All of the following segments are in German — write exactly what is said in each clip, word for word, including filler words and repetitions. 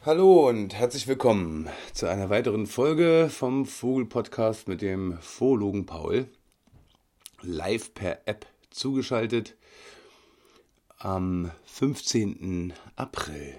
Hallo und herzlich willkommen zu einer weiteren Folge vom Vogel-Podcast mit dem Phologen Paul. Live per App zugeschaltet am fünfzehnten April.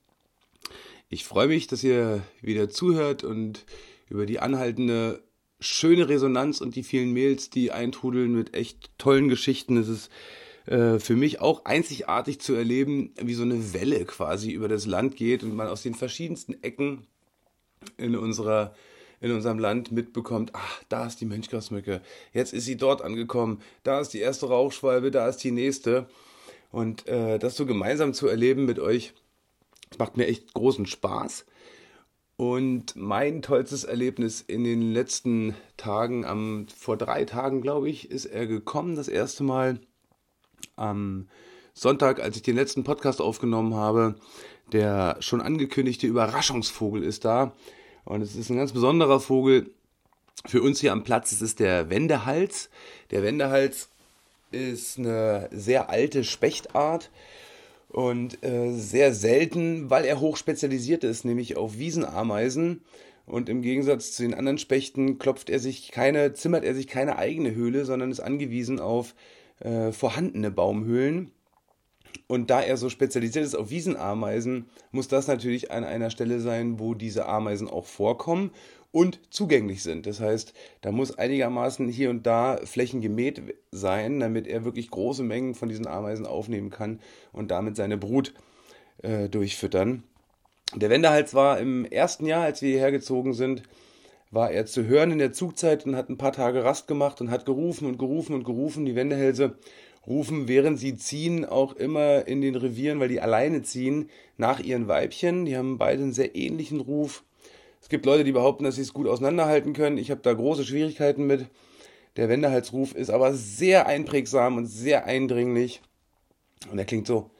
Ich freue mich, dass ihr wieder zuhört und über die anhaltende schöne Resonanz und die vielen Mails, die eintrudeln mit echt tollen Geschichten. Es ist äh, für mich auch einzigartig zu erleben, wie so eine Welle quasi über das Land geht und man aus den verschiedensten Ecken in unserer in unserem Land mitbekommt, ach, da ist die Mönchgrasmücke, jetzt ist sie dort angekommen, da ist die erste Rauchschwalbe, da ist die nächste. Und äh, das so gemeinsam zu erleben mit euch, macht mir echt großen Spaß. Und mein tollstes Erlebnis in den letzten Tagen, am, vor drei Tagen glaube ich, ist er gekommen, das erste Mal am Sonntag, als ich den letzten Podcast aufgenommen habe. Der schon angekündigte Überraschungsvogel ist da. Und es ist ein ganz besonderer Vogel für uns hier am Platz. Es ist der Wendehals. Der Wendehals ist eine sehr alte Spechtart und äh, sehr selten, weil er hoch spezialisiert ist, nämlich auf Wiesenameisen. Und im Gegensatz zu den anderen Spechten klopft er sich keine, zimmert er sich keine eigene Höhle, sondern ist angewiesen auf äh, vorhandene Baumhöhlen. Und da er so spezialisiert ist auf Wiesenameisen, muss das natürlich an einer Stelle sein, wo diese Ameisen auch vorkommen und zugänglich sind. Das heißt, da muss einigermaßen hier und da Flächen gemäht sein, damit er wirklich große Mengen von diesen Ameisen aufnehmen kann und damit seine Brut äh, durchfüttern. Der Wendehals war im ersten Jahr, als wir hierher gezogen sind, war er zu hören in der Zugzeit und hat ein paar Tage Rast gemacht und hat gerufen und gerufen und gerufen. Die Wendehälse rufen, während sie ziehen, auch immer in den Revieren, weil die alleine ziehen, nach ihren Weibchen. Die haben beide einen sehr ähnlichen Ruf. Es gibt Leute, die behaupten, dass sie es gut auseinanderhalten können. Ich habe da große Schwierigkeiten mit. Der Wendehalsruf ist aber sehr einprägsam und sehr eindringlich. Und er klingt so.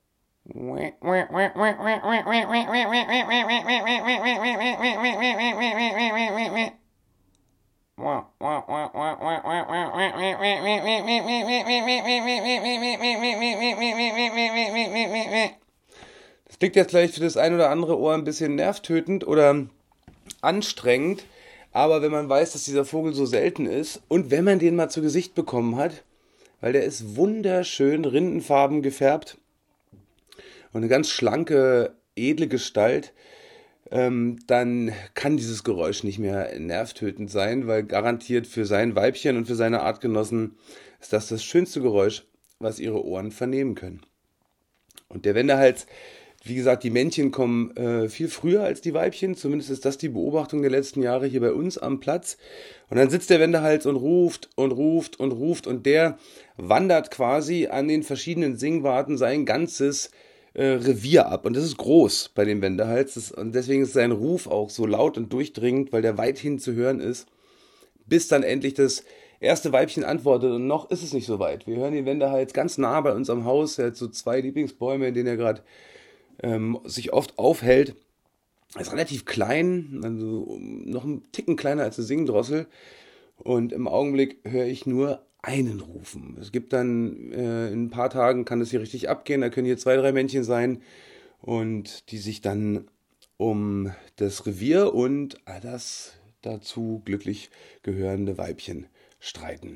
Das klingt jetzt vielleicht für das ein oder andere Ohr ein bisschen nervtötend oder anstrengend, aber wenn man weiß, dass dieser Vogel so selten ist und wenn man den mal zu Gesicht bekommen hat, weil der ist wunderschön rindenfarben gefärbt und eine ganz schlanke, edle Gestalt, ähm, dann kann dieses Geräusch nicht mehr nervtötend sein, weil garantiert für sein Weibchen und für seine Artgenossen ist das das schönste Geräusch, was ihre Ohren vernehmen können. Und der Wendehals, wie gesagt, die Männchen kommen äh, viel früher als die Weibchen, zumindest ist das die Beobachtung der letzten Jahre hier bei uns am Platz. Und dann sitzt der Wendehals und ruft und ruft und ruft und der wandert quasi an den verschiedenen Singwarten sein ganzes äh, Revier ab. Und das ist groß bei dem Wendehals das, und deswegen ist sein Ruf auch so laut und durchdringend, weil der weithin zu hören ist, bis dann endlich das erste Weibchen antwortet und noch ist es nicht so weit. Wir hören den Wendehals ganz nah bei uns am Haus. Er hat so zwei Lieblingsbäume, in denen er gerade ähm, sich oft aufhält. Er ist relativ klein, also noch ein Ticken kleiner als eine Singdrossel. Und im Augenblick höre ich nur einen rufen. Es gibt dann, äh, in ein paar Tagen kann es hier richtig abgehen. Da können hier zwei, drei Männchen sein und die sich dann um das Revier und das dazu glücklich gehörende Weibchen streiten.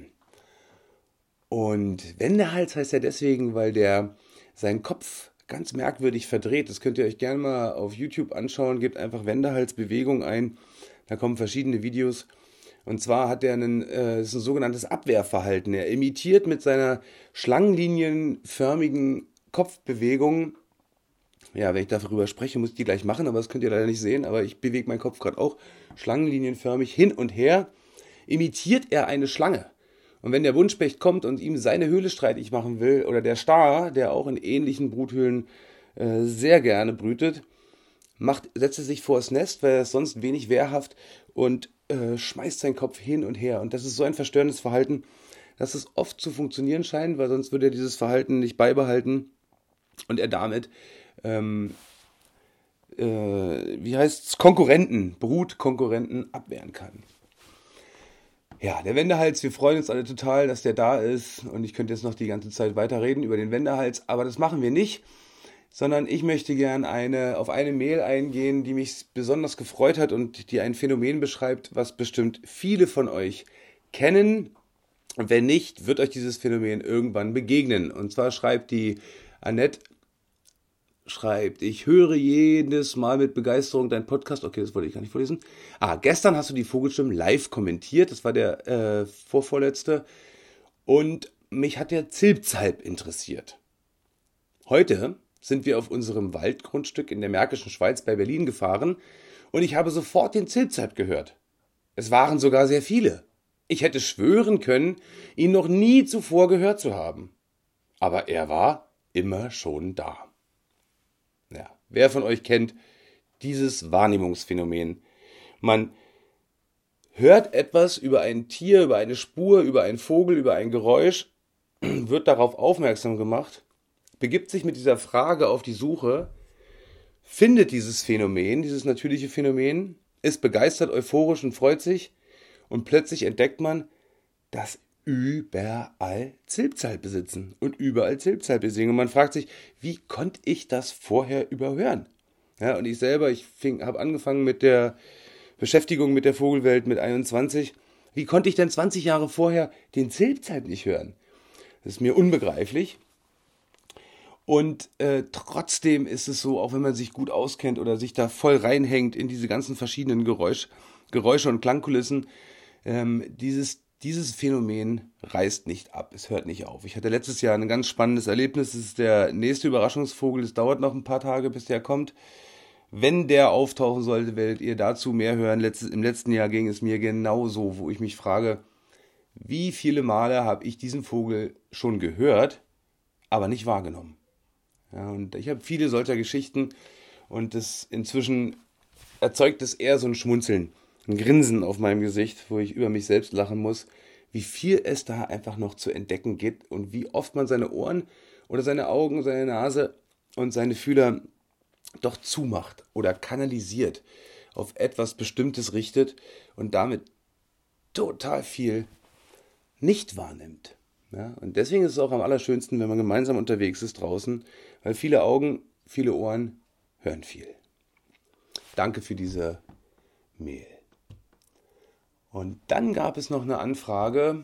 Und Wendehals heißt er deswegen, weil der seinen Kopf ganz merkwürdig verdreht. Das könnt ihr euch gerne mal auf YouTube anschauen. Gebt einfach Wendehals-Bewegung ein. Da kommen verschiedene Videos. Und zwar hat er einen, äh, das ist ein sogenanntes Abwehrverhalten. Er imitiert mit seiner schlangenlinienförmigen Kopfbewegung. Ja, wenn ich darüber spreche, muss ich die gleich machen, aber das könnt ihr leider nicht sehen. Aber ich bewege meinen Kopf gerade auch schlangenlinienförmig hin und her. Imitiert er eine Schlange. Und wenn der Buntspecht kommt und ihm seine Höhle streitig machen will, oder der Star, der auch in ähnlichen Bruthöhlen äh, sehr gerne brütet, macht, setzt er sich vor das Nest, weil er ist sonst wenig wehrhaft und äh, schmeißt seinen Kopf hin und her. Und das ist so ein verstörendes Verhalten, dass es oft zu funktionieren scheint, weil sonst würde er dieses Verhalten nicht beibehalten und er damit, ähm, äh, wie heißt es, Konkurrenten, Brutkonkurrenten abwehren kann. Ja, der Wendehals, wir freuen uns alle total, dass der da ist und ich könnte jetzt noch die ganze Zeit weiterreden über den Wendehals, aber das machen wir nicht. sondern ich möchte gern eine, auf eine Mail eingehen, die mich besonders gefreut hat und die ein Phänomen beschreibt, was bestimmt viele von euch kennen. Und wenn nicht, wird euch dieses Phänomen irgendwann begegnen. Und zwar schreibt die Annette, schreibt, ich höre jedes Mal mit Begeisterung deinen Podcast. Okay, das wollte ich gar nicht vorlesen. Ah, gestern hast du die Vogelstimmen live kommentiert. Das war der äh, vorvorletzte. Und mich hat der Zilpzalp interessiert. Heute sind wir auf unserem Waldgrundstück in der Märkischen Schweiz bei Berlin gefahren und ich habe sofort den Zilpzalp gehört. Es waren sogar sehr viele. Ich hätte schwören können, ihn noch nie zuvor gehört zu haben. Aber er war immer schon da. Ja, wer von euch kennt dieses Wahrnehmungsphänomen? Man hört etwas über ein Tier, über eine Spur, über einen Vogel, über ein Geräusch, wird darauf aufmerksam gemacht, begibt sich mit dieser Frage auf die Suche, findet dieses Phänomen, dieses natürliche Phänomen, ist begeistert, euphorisch und freut sich und plötzlich entdeckt man, dass überall Zilpzalpe sitzen und überall Zilpzalpe singen. Und man fragt sich, wie konnte ich das vorher überhören? Ja, und ich selber, ich habe angefangen mit der Beschäftigung mit der Vogelwelt mit einundzwanzig. Wie konnte ich denn zwanzig Jahre vorher den Zilpzalp nicht hören? Das ist mir unbegreiflich. Und äh, trotzdem ist es so, auch wenn man sich gut auskennt oder sich da voll reinhängt in diese ganzen verschiedenen Geräusch, Geräusche und Klangkulissen, ähm, dieses, dieses Phänomen reißt nicht ab, es hört nicht auf. Ich hatte letztes Jahr ein ganz spannendes Erlebnis, das ist der nächste Überraschungsvogel, es dauert noch ein paar Tage, bis der kommt. Wenn der auftauchen sollte, werdet ihr dazu mehr hören. Letztes, im letzten Jahr ging es mir genauso, wo ich mich frage, wie viele Male habe ich diesen Vogel schon gehört, aber nicht wahrgenommen. Ja, und ich habe viele solcher Geschichten und das inzwischen erzeugt es eher so ein Schmunzeln, ein Grinsen auf meinem Gesicht, wo ich über mich selbst lachen muss, wie viel es da einfach noch zu entdecken gibt und wie oft man seine Ohren oder seine Augen, seine Nase und seine Fühler doch zumacht oder kanalisiert, auf etwas Bestimmtes richtet und damit total viel nicht wahrnimmt. Ja, und deswegen ist es auch am allerschönsten, wenn man gemeinsam unterwegs ist draußen, weil viele Augen, viele Ohren hören viel. Danke für diese Mail. Und dann gab es noch eine Anfrage.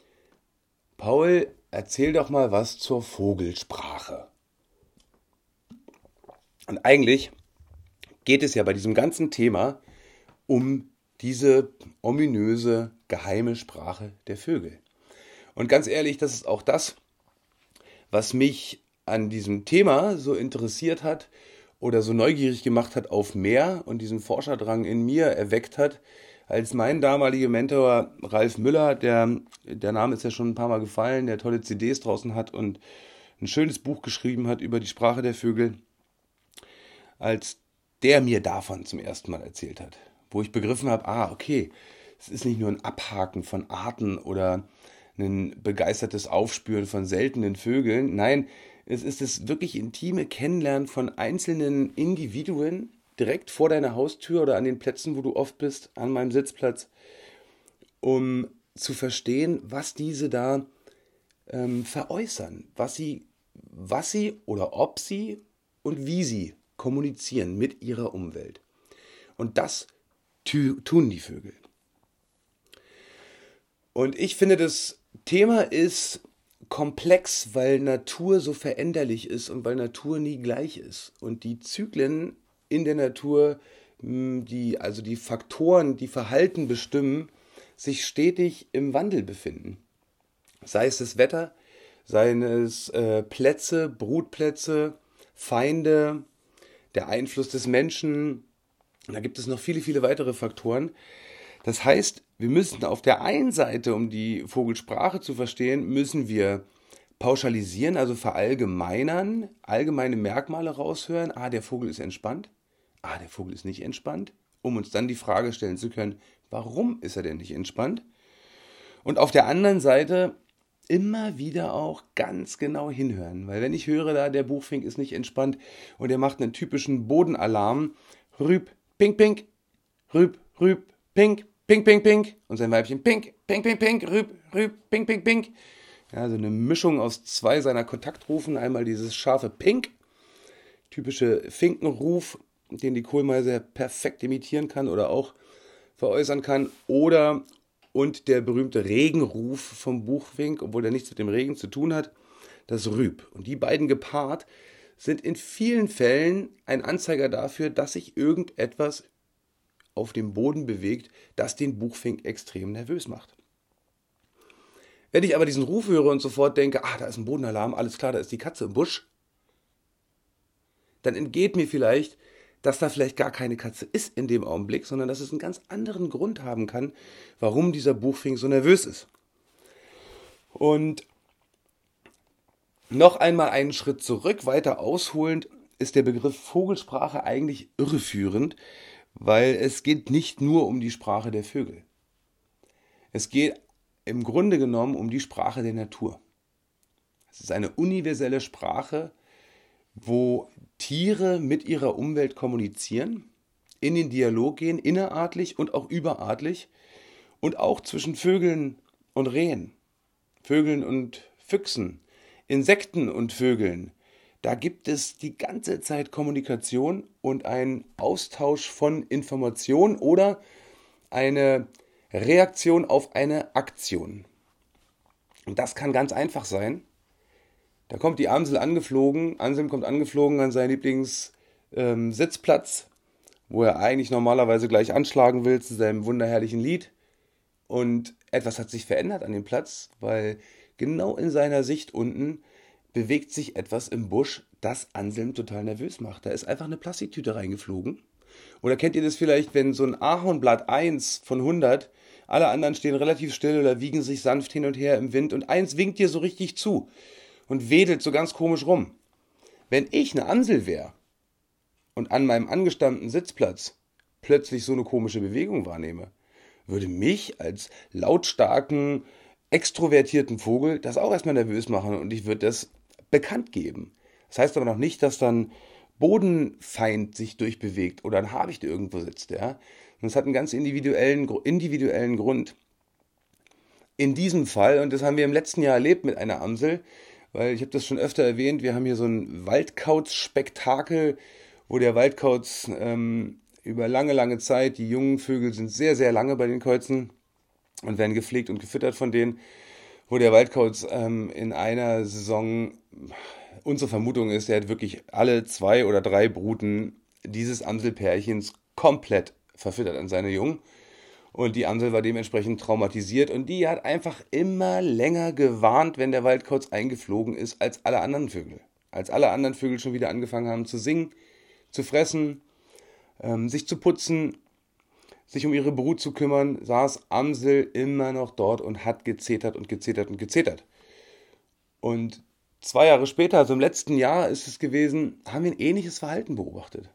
Paul, erzähl doch mal was zur Vogelsprache. Und eigentlich geht es ja bei diesem ganzen Thema um diese ominöse, geheime Sprache der Vögel. Und ganz ehrlich, das ist auch das, was mich an diesem Thema so interessiert hat oder so neugierig gemacht hat auf mehr und diesen Forscherdrang in mir erweckt hat, als mein damaliger Mentor Ralf Müller, der, der Name ist ja schon ein paar Mal gefallen, der tolle C Ds draußen hat und ein schönes Buch geschrieben hat über die Sprache der Vögel, als der mir davon zum ersten Mal erzählt hat, wo ich begriffen habe, ah, okay, es ist nicht nur ein Abhaken von Arten oder ein begeistertes Aufspüren von seltenen Vögeln. Nein, es ist das wirklich intime Kennenlernen von einzelnen Individuen direkt vor deiner Haustür oder an den Plätzen, wo du oft bist, an meinem Sitzplatz, um zu verstehen, was diese da ähm, veräußern, was sie, was sie oder ob sie und wie sie kommunizieren mit ihrer Umwelt. Und das tu- tun die Vögel. Und ich finde, das Thema ist komplex, weil Natur so veränderlich ist und weil Natur nie gleich ist. Und die Zyklen in der Natur, die, also die Faktoren, die Verhalten bestimmen, sich stetig im Wandel befinden. Sei es das Wetter, seien es äh, Plätze, Brutplätze, Feinde, der Einfluss des Menschen. Da gibt es noch viele, viele weitere Faktoren. Das heißt, wir müssen auf der einen Seite, um die Vogelsprache zu verstehen, müssen wir pauschalisieren, also verallgemeinern, allgemeine Merkmale raushören. Ah, der Vogel ist entspannt. Ah, der Vogel ist nicht entspannt. Um uns dann die Frage stellen zu können, warum ist er denn nicht entspannt? Und auf der anderen Seite immer wieder auch ganz genau hinhören. Weil wenn ich höre, da der Buchfink ist nicht entspannt und er macht einen typischen Bodenalarm, rüb, pink, pink, rüb, rüb, pink, pink, pink, pink und sein Weibchen pink, pink, pink, pink, rüb, rüb, pink, pink, pink. Ja, so eine Mischung aus zwei seiner Kontaktrufen. Einmal dieses scharfe Pink, typische Finkenruf, den die Kohlmeise perfekt imitieren kann oder auch veräußern kann. Oder und der berühmte Regenruf vom Buchfink, obwohl der nichts mit dem Regen zu tun hat, das Rüb. Und die beiden gepaart sind in vielen Fällen ein Anzeiger dafür, dass sich irgendetwas auf dem Boden bewegt, das den Buchfink extrem nervös macht. Wenn ich aber diesen Ruf höre und sofort denke, ah, da ist ein Bodenalarm, alles klar, da ist die Katze im Busch, dann entgeht mir vielleicht, dass da vielleicht gar keine Katze ist in dem Augenblick, sondern dass es einen ganz anderen Grund haben kann, warum dieser Buchfink so nervös ist. Und noch einmal einen Schritt zurück, weiter ausholend, ist der Begriff Vogelsprache eigentlich irreführend, weil es geht nicht nur um die Sprache der Vögel. Es geht im Grunde genommen um die Sprache der Natur. Es ist eine universelle Sprache, wo Tiere mit ihrer Umwelt kommunizieren, in den Dialog gehen, innerartlich und auch überartlich und auch zwischen Vögeln und Rehen, Vögeln und Füchsen, Insekten und Vögeln. Da gibt es die ganze Zeit Kommunikation und einen Austausch von Informationen oder eine Reaktion auf eine Aktion. Und das kann ganz einfach sein. Da kommt die Amsel angeflogen, Anselm kommt angeflogen an seinen Lieblingssitzplatz, ähm, wo er eigentlich normalerweise gleich anschlagen will zu seinem wunderherrlichen Lied. Und etwas hat sich verändert an dem Platz, weil genau in seiner Sicht unten bewegt sich etwas im Busch, das Anselm total nervös macht. Da ist einfach eine Plastiktüte reingeflogen. Oder kennt ihr das vielleicht, wenn so ein Ahornblatt eins von hundert, alle anderen stehen relativ still oder wiegen sich sanft hin und her im Wind und eins winkt dir so richtig zu und wedelt so ganz komisch rum. Wenn ich eine Amsel wäre und an meinem angestammten Sitzplatz plötzlich so eine komische Bewegung wahrnehme, würde mich als lautstarken, extrovertierten Vogel das auch erstmal nervös machen und ich würde das bekannt geben. Das heißt aber noch nicht, dass dann Bodenfeind sich durchbewegt oder ein Habicht irgendwo sitzt. Ja? Und es hat einen ganz individuellen, individuellen Grund. In diesem Fall, und das haben wir im letzten Jahr erlebt mit einer Amsel, weil ich habe das schon öfter erwähnt, wir haben hier so ein Waldkauz-Spektakel, wo der Waldkauz ähm, über lange, lange Zeit, die jungen Vögel sind sehr, sehr lange bei den Käuzen und werden gepflegt und gefüttert von denen, wo der Waldkauz ähm, in einer Saison, unsere Vermutung ist, er hat wirklich alle zwei oder drei Bruten dieses Amselpärchens komplett verfüttert an seine Jungen. Und die Amsel war dementsprechend traumatisiert und die hat einfach immer länger gewarnt, wenn der Waldkauz eingeflogen ist, als alle anderen Vögel. Als alle anderen Vögel schon wieder angefangen haben zu singen, zu fressen, ähm, sich zu putzen, sich um ihre Brut zu kümmern, saß Amsel immer noch dort und hat gezetert und gezetert und gezetert. Und zwei Jahre später, also im letzten Jahr ist es gewesen, haben wir ein ähnliches Verhalten beobachtet.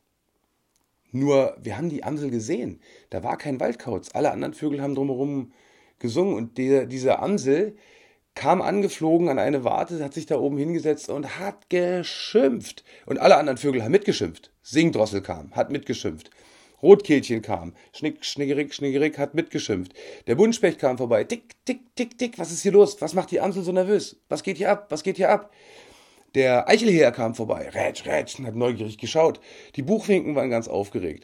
Nur, wir haben die Amsel gesehen. Da war kein Waldkauz. Alle anderen Vögel haben drumherum gesungen. Und die, diese Amsel kam angeflogen an eine Warte, hat sich da oben hingesetzt und hat geschimpft. Und alle anderen Vögel haben mitgeschimpft. Singdrossel kam, hat mitgeschimpft. Rotkehlchen kam. Schnick, schnickerig, schnickerig, hat mitgeschimpft. Der Buntspecht kam vorbei. Tick, tick, tick, tick. Was ist hier los? Was macht die Amsel so nervös? Was geht hier ab? Was geht hier ab? Der Eichelheer kam vorbei, rätsch, rätsch, und hat neugierig geschaut. Die Buchfinken waren ganz aufgeregt.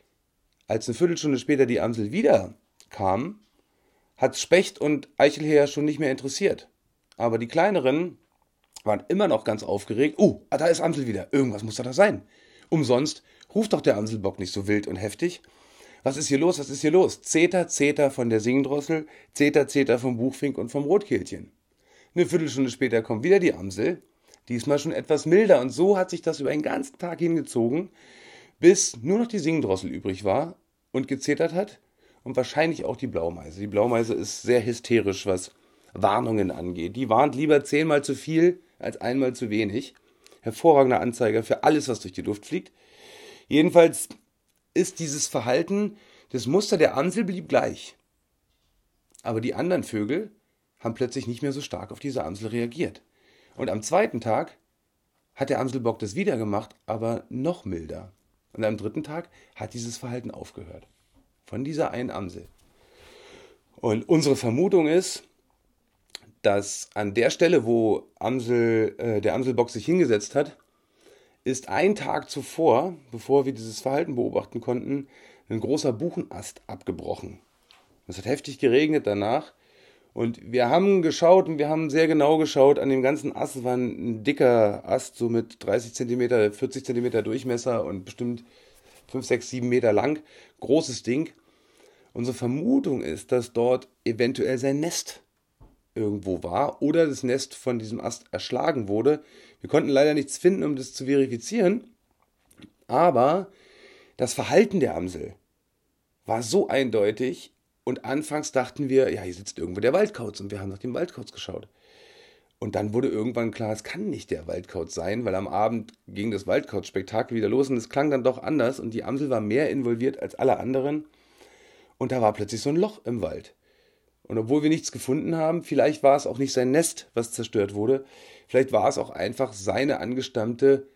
Als eine Viertelstunde später die Amsel wieder kam, hat Specht und Eichelheer schon nicht mehr interessiert. Aber die kleineren waren immer noch ganz aufgeregt. Oh, uh, da ist Amsel wieder. Irgendwas muss da sein. Umsonst ruft doch der Amselbock nicht so wild und heftig. Was ist hier los? Was ist hier los? Zeter, Zeter von der Singdrossel, Zeter, Zeter vom Buchfink und vom Rotkehlchen. Eine Viertelstunde später kommt wieder die Amsel. Diesmal schon etwas milder und so hat sich das über den ganzen Tag hingezogen, bis nur noch die Singdrossel übrig war und gezetert hat und wahrscheinlich auch die Blaumeise. Die Blaumeise ist sehr hysterisch, was Warnungen angeht. Die warnt lieber zehnmal zu viel als einmal zu wenig. Hervorragender Anzeiger für alles, was durch die Luft fliegt. Jedenfalls ist dieses Verhalten, das Muster der Amsel blieb gleich. Aber die anderen Vögel haben plötzlich nicht mehr so stark auf diese Amsel reagiert. Und am zweiten Tag hat der Amselbock das wieder gemacht, aber noch milder. Und am dritten Tag hat dieses Verhalten aufgehört. Von dieser einen Amsel. Und unsere Vermutung ist, dass an der Stelle, wo Amsel, äh, der Amselbock sich hingesetzt hat, ist ein Tag zuvor, bevor wir dieses Verhalten beobachten konnten, ein großer Buchenast abgebrochen. Es hat heftig geregnet danach und wir haben geschaut und wir haben sehr genau geschaut an dem ganzen Ast. Es war ein, ein dicker Ast, so mit dreißig Zentimeter, vierzig Zentimeter Durchmesser und bestimmt fünf, sechs, sieben Meter lang. Großes Ding. Unsere Vermutung ist, dass dort eventuell sein Nest irgendwo war oder das Nest von diesem Ast erschlagen wurde. Wir konnten leider nichts finden, um das zu verifizieren, aber das Verhalten der Amsel war so eindeutig und anfangs dachten wir, ja, hier sitzt irgendwo der Waldkauz und wir haben nach dem Waldkauz geschaut. Und dann wurde irgendwann klar, es kann nicht der Waldkauz sein, weil am Abend ging das Waldkauz-Spektakel wieder los und es klang dann doch anders und die Amsel war mehr involviert als alle anderen und da war plötzlich so ein Loch im Wald. Und obwohl wir nichts gefunden haben, vielleicht war es auch nicht sein Nest, was zerstört wurde, vielleicht war es auch einfach seine angestammte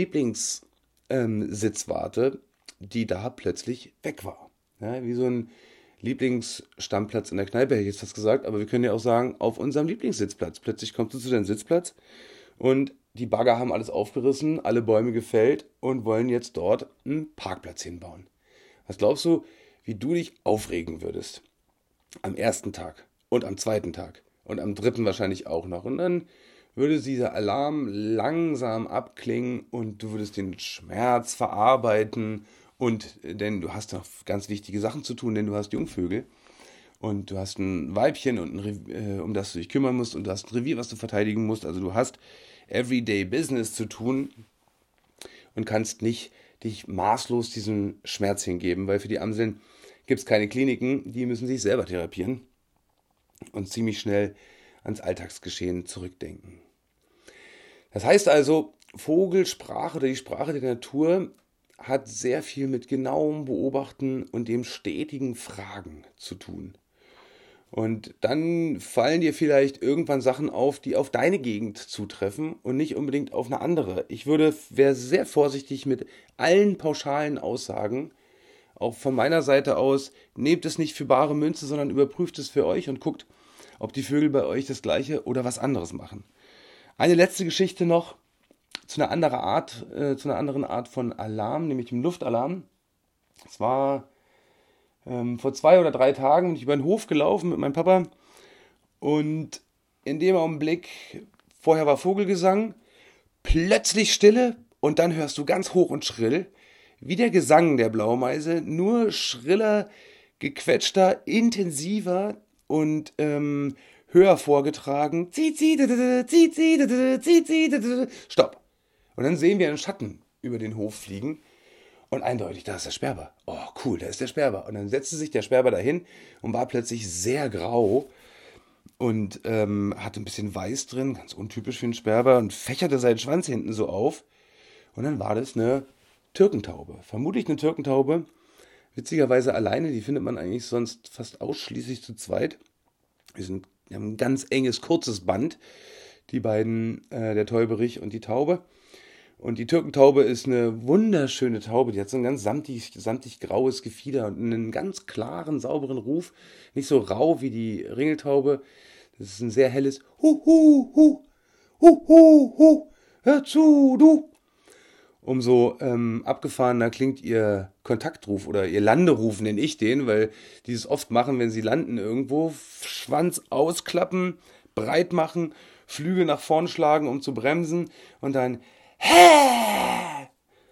Lieblingssitzwarte, ähm, die da plötzlich weg war. Ja, wie so ein Lieblingsstammplatz in der Kneipe, hätte ich jetzt fast gesagt, aber wir können ja auch sagen, auf unserem Lieblingssitzplatz. Plötzlich kommst du zu deinem Sitzplatz und die Bagger haben alles aufgerissen, alle Bäume gefällt und wollen jetzt dort einen Parkplatz hinbauen. Was glaubst du, wie du dich aufregen würdest? Am ersten Tag und am zweiten Tag und am dritten wahrscheinlich auch noch. Und dann würde dieser Alarm langsam abklingen und du würdest den Schmerz verarbeiten. Und denn du hast noch ganz wichtige Sachen zu tun, denn du hast Jungvögel und du hast ein Weibchen, und ein Revier, um das du dich kümmern musst, und du hast ein Revier, was du verteidigen musst. Also du hast Everyday Business zu tun und kannst nicht dich maßlos diesem Schmerz hingeben, weil für die Amseln gibt es keine Kliniken, die müssen sich selber therapieren und ziemlich schnell ans Alltagsgeschehen zurückdenken. Das heißt also, Vogelsprache oder die Sprache der Natur hat sehr viel mit genauem Beobachten und dem stetigen Fragen zu tun. Und dann fallen dir vielleicht irgendwann Sachen auf, die auf deine Gegend zutreffen und nicht unbedingt auf eine andere. Ich würde, wäre sehr vorsichtig mit allen pauschalen Aussagen. Auch von meiner Seite aus, nehmt es nicht für bare Münze, sondern überprüft es für euch und guckt, ob die Vögel bei euch das Gleiche oder was anderes machen. Eine letzte Geschichte noch zu einer anderen Art, äh, zu einer anderen Art von Alarm, nämlich dem Luftalarm. Es war ähm, vor zwei oder drei Tagen bin ich über den Hof gelaufen mit meinem Papa und in dem Augenblick, vorher war Vogelgesang, plötzlich Stille und dann hörst du ganz hoch und schrill, wie der Gesang der Blaumeise, nur schriller, gequetschter, intensiver und ähm, höher vorgetragen. Zieh, zieh, zieh, zieh, zieh, zieh, stopp. Und dann sehen wir einen Schatten über den Hof fliegen und eindeutig, da ist der Sperber. Oh, cool, da ist der Sperber. Und dann setzte sich der Sperber dahin und war plötzlich sehr grau und ähm, hatte ein bisschen Weiß drin, ganz untypisch für einen Sperber, und fächerte seinen Schwanz hinten so auf. Und dann war das eine Türkentaube. Vermutlich eine Türkentaube. Witzigerweise alleine, die findet man eigentlich sonst fast ausschließlich zu zweit. Die, sind, die haben ein ganz enges, kurzes Band, die beiden, äh, der Täuberich und die Taube. Und die Türkentaube ist eine wunderschöne Taube. Die hat so ein ganz samtig, samtig graues Gefieder und einen ganz klaren, sauberen Ruf. Nicht so rau wie die Ringeltaube. Das ist ein sehr helles Hu, hu, hu, hu, hu, hu, hör zu, du. Umso ähm, abgefahrener klingt ihr Kontaktruf oder ihr Landeruf, nenne ich den, weil die es oft machen, wenn sie landen irgendwo. Schwanz ausklappen, breit machen, Flügel nach vorn schlagen, um zu bremsen und dann Hä!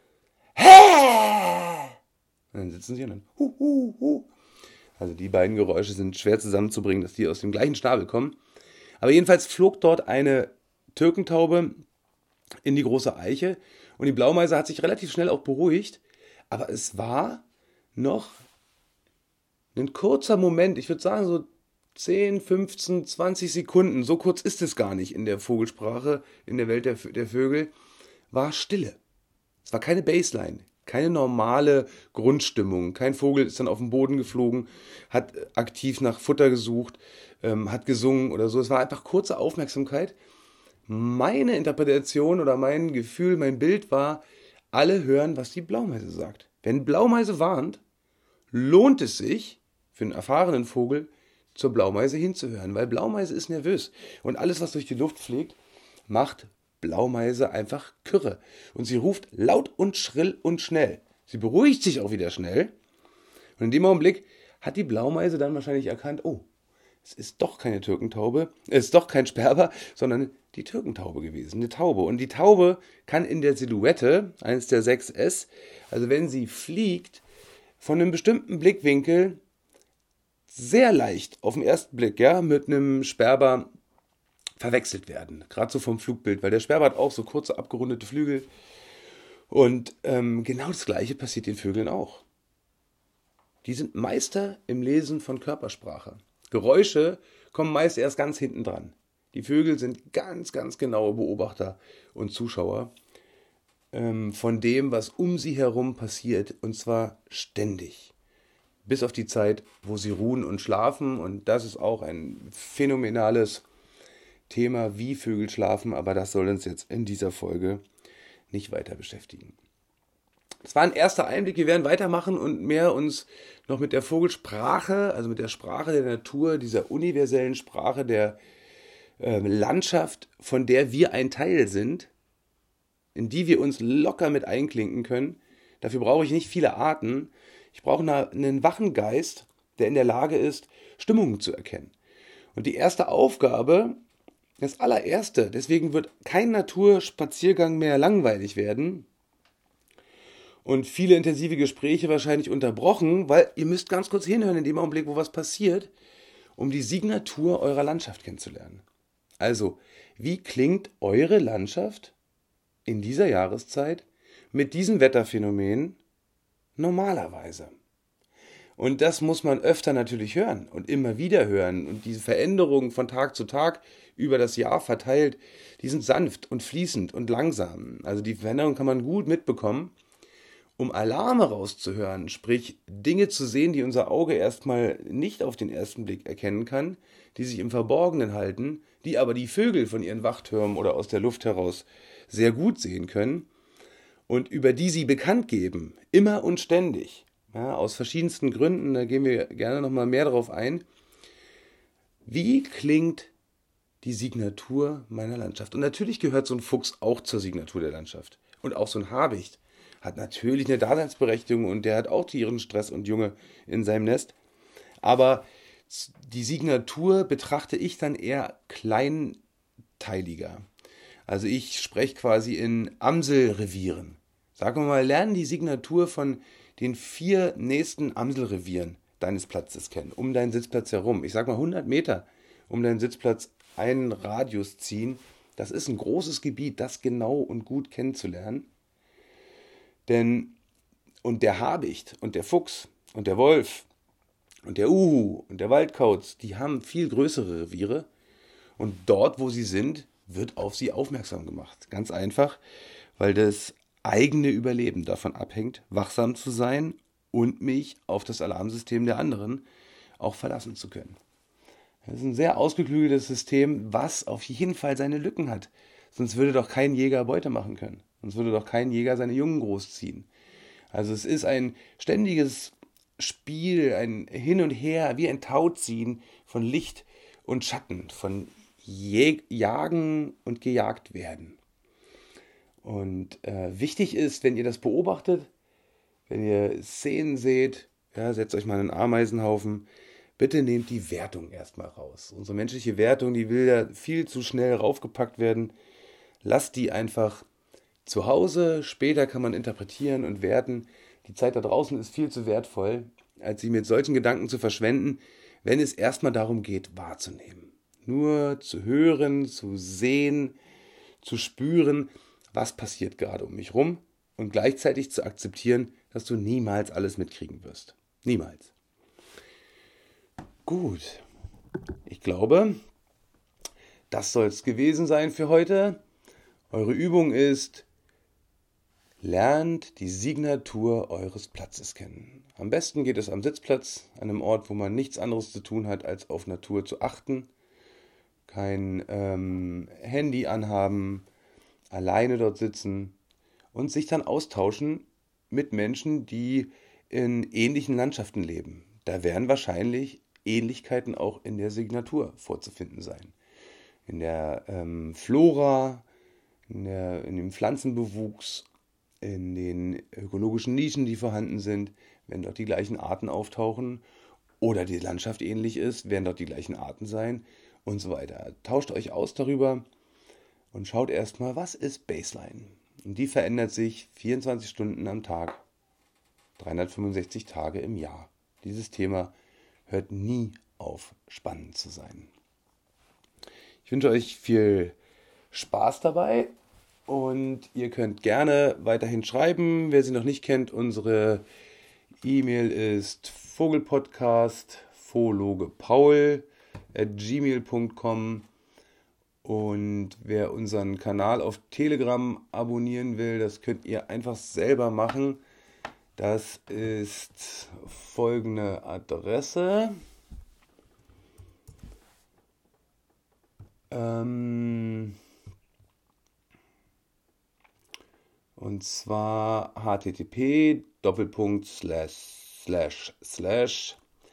Hä! Und dann sitzen sie und dann hu, hu, hu. Also die beiden Geräusche sind schwer zusammenzubringen, dass die aus dem gleichen Schnabel kommen. Aber jedenfalls flog dort eine Türkentaube in die große Eiche und die Blaumeise hat sich relativ schnell auch beruhigt. Aber es war noch ein kurzer Moment, ich würde sagen so zehn, fünfzehn, zwanzig Sekunden, so kurz ist es gar nicht in der Vogelsprache, in der Welt der, der Vögel, war Stille. Es war keine Baseline, keine normale Grundstimmung. Kein Vogel ist dann auf den Boden geflogen, hat aktiv nach Futter gesucht, ähm, hat gesungen oder so. Es war einfach kurze Aufmerksamkeit. Meine Interpretation oder mein Gefühl, mein Bild war, alle hören, was die Blaumeise sagt. Wenn Blaumeise warnt, lohnt es sich für einen erfahrenen Vogel, zur Blaumeise hinzuhören, weil Blaumeise ist nervös und alles, was durch die Luft fliegt, macht Blaumeise einfach Kürre. Und sie ruft laut und schrill und schnell. Sie beruhigt sich auch wieder schnell. Und in dem Augenblick hat die Blaumeise dann wahrscheinlich erkannt, oh, es ist doch keine Türkentaube, es ist doch kein Sperber, sondern die Türkentaube gewesen, eine Taube. Und die Taube kann in der Silhouette, eines der sechs S, also wenn sie fliegt, von einem bestimmten Blickwinkel sehr leicht auf den ersten Blick, ja, mit einem Sperber verwechselt werden. Gerade so vom Flugbild, weil der Sperber hat auch so kurze, abgerundete Flügel. Und ähm, genau das Gleiche passiert den Vögeln auch. Die sind Meister im Lesen von Körpersprache. Geräusche kommen meist erst ganz hinten dran. Die Vögel sind ganz, ganz genaue Beobachter und Zuschauer ähm, von dem, was um sie herum passiert. Und zwar ständig. Bis auf die Zeit, wo sie ruhen und schlafen. Und das ist auch ein phänomenales Thema, wie Vögel schlafen. Aber das soll uns jetzt in dieser Folge nicht weiter beschäftigen. Das war ein erster Einblick. Wir werden weitermachen und mehr uns noch mit der Vogelsprache, also mit der Sprache der Natur, dieser universellen Sprache der äh, Landschaft, von der wir ein Teil sind, in die wir uns locker mit einklinken können. Dafür brauche ich nicht viele Arten. Ich brauche einen wachen Geist, der in der Lage ist, Stimmungen zu erkennen. Und die erste Aufgabe, das allererste, deswegen wird kein Naturspaziergang mehr langweilig werden, und viele intensive Gespräche wahrscheinlich unterbrochen, weil ihr müsst ganz kurz hinhören in dem Augenblick, wo was passiert, um die Signatur eurer Landschaft kennenzulernen. Also, wie klingt eure Landschaft in dieser Jahreszeit mit diesem Wetterphänomen normalerweise? Und das muss man öfter natürlich hören und immer wieder hören. Und diese Veränderungen von Tag zu Tag über das Jahr verteilt, die sind sanft und fließend und langsam. Also die Veränderung kann man gut mitbekommen. Um Alarme rauszuhören, sprich Dinge zu sehen, die unser Auge erstmal nicht auf den ersten Blick erkennen kann, die sich im Verborgenen halten, die aber die Vögel von ihren Wachtürmen oder aus der Luft heraus sehr gut sehen können und über die sie bekannt geben, immer und ständig, ja, aus verschiedensten Gründen, da gehen wir gerne nochmal mehr darauf ein. Wie klingt die Signatur meiner Landschaft? Und natürlich gehört so ein Fuchs auch zur Signatur der Landschaft und auch so ein Habicht hat natürlich eine Daseinsberechtigung und der hat auch Tieren, Stress und Junge in seinem Nest. Aber die Signatur betrachte ich dann eher kleinteiliger. Also ich spreche quasi in Amselrevieren. Sagen wir mal, lernen die Signatur von den vier nächsten Amselrevieren deines Platzes kennen, um deinen Sitzplatz herum. Ich sage mal hundert Meter um deinen Sitzplatz einen Radius ziehen. Das ist ein großes Gebiet, das genau und gut kennenzulernen. Denn, und der Habicht und der Fuchs und der Wolf und der Uhu und der Waldkauz, die haben viel größere Reviere. Und dort, wo sie sind, wird auf sie aufmerksam gemacht. Ganz einfach, weil das eigene Überleben davon abhängt, wachsam zu sein und mich auf das Alarmsystem der anderen auch verlassen zu können. Das ist ein sehr ausgeklügeltes System, was auf jeden Fall seine Lücken hat. Sonst würde doch kein Jäger Beute machen können. Sonst würde doch kein Jäger seine Jungen großziehen. Also es ist ein ständiges Spiel, ein Hin und Her, wie ein Tauziehen von Licht und Schatten, von Jag- Jagen und gejagt werden. Und äh, wichtig ist, wenn ihr das beobachtet, wenn ihr Szenen seht, ja, setzt euch mal einen Ameisenhaufen, bitte nehmt die Wertung erstmal raus. Unsere menschliche Wertung, die will ja viel zu schnell raufgepackt werden. Lasst die einfach zu Hause, später kann man interpretieren und werten. Die Zeit da draußen ist viel zu wertvoll, als sie mit solchen Gedanken zu verschwenden, wenn es erstmal darum geht, wahrzunehmen. Nur zu hören, zu sehen, zu spüren, was passiert gerade um mich rum und gleichzeitig zu akzeptieren, dass du niemals alles mitkriegen wirst. Niemals. Gut, ich glaube, das soll es gewesen sein für heute. Eure Übung ist, lernt die Signatur eures Platzes kennen. Am besten geht es am Sitzplatz, an einem Ort, wo man nichts anderes zu tun hat, als auf Natur zu achten. Kein ähm, Handy anhaben, alleine dort sitzen und sich dann austauschen mit Menschen, die in ähnlichen Landschaften leben. Da werden wahrscheinlich Ähnlichkeiten auch in der Signatur vorzufinden sein. In der ähm, Flora, in, der, in dem Pflanzenbewuchs, in den ökologischen Nischen, die vorhanden sind, werden dort die gleichen Arten auftauchen. Oder die Landschaft ähnlich ist, werden dort die gleichen Arten sein und so weiter. Tauscht euch aus darüber und schaut erstmal, was ist Baseline? Und die verändert sich vierundzwanzig Stunden am Tag, dreihundertfünfundsechzig Tage im Jahr. Dieses Thema hört nie auf, spannend zu sein. Ich wünsche euch viel Spaß dabei und ihr könnt gerne weiterhin schreiben. Wer sie noch nicht kennt, unsere E-Mail ist vogelpodcast phologepaul at gmail punkt com und wer unseren Kanal auf Telegram abonnieren will, das könnt ihr einfach selber machen. Das ist folgende Adresse. Ähm und zwar http doppelpunkt slash slash slash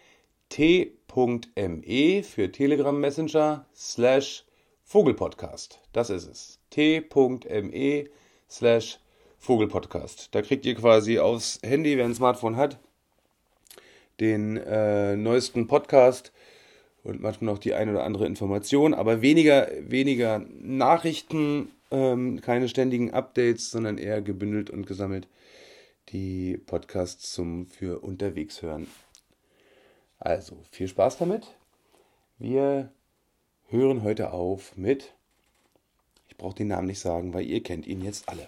t.me für Telegram Messenger slash Vogelpodcast. Das ist es. t.me slash Vogelpodcast. Da kriegt ihr quasi aufs Handy, wer ein Smartphone hat, den äh, neuesten Podcast und manchmal noch die eine oder andere Information, aber weniger, weniger Nachrichten, ähm, keine ständigen Updates, sondern eher gebündelt und gesammelt die Podcasts zum für unterwegs hören. Also, viel Spaß damit. Wir hören heute auf mit, ich brauche den Namen nicht sagen, weil ihr kennt ihn jetzt alle.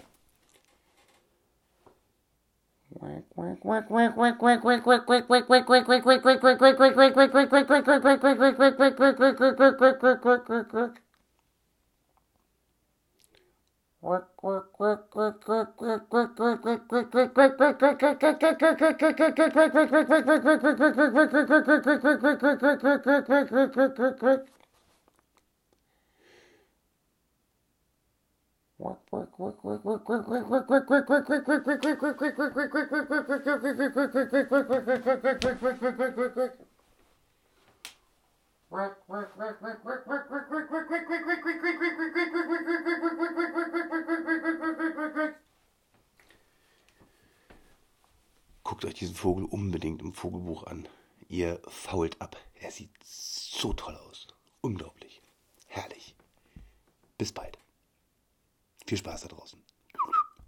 Guckt euch diesen Vogel unbedingt im Vogelbuch an. Ihr fault ab. Er sieht so toll aus. Unglaublich. Herrlich. Bis bald. Viel Spaß da draußen.